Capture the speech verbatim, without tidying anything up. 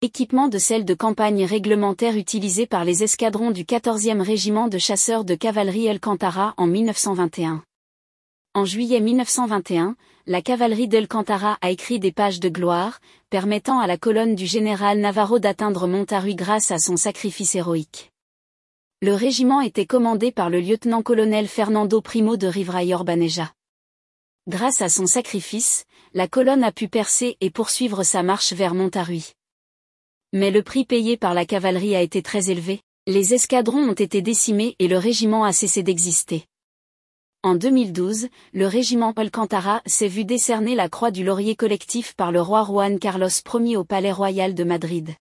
Équipement de selle de campagne réglementaire utilisé par les escadrons du quatorzième régiment de chasseurs de cavalerie Alcantara en mille neuf cent vingt et un. En juillet mille neuf cent vingt et un, la cavalerie d'Alcantara a écrit des pages de gloire, permettant à la colonne du général Navarro d'atteindre Montarui grâce à son sacrifice héroïque. Le régiment était commandé par le lieutenant-colonel Fernando Primo de Rivera-Orbaneja. Grâce à son sacrifice, la colonne a pu percer et poursuivre sa marche vers Montarui. Mais le prix payé par la cavalerie a été très élevé, les escadrons ont été décimés et le régiment a cessé d'exister. En deux mille douze, le régiment Alcantara s'est vu décerner la Croix du Laurier collectif par le roi Juan Carlos Ier au Palais Royal de Madrid.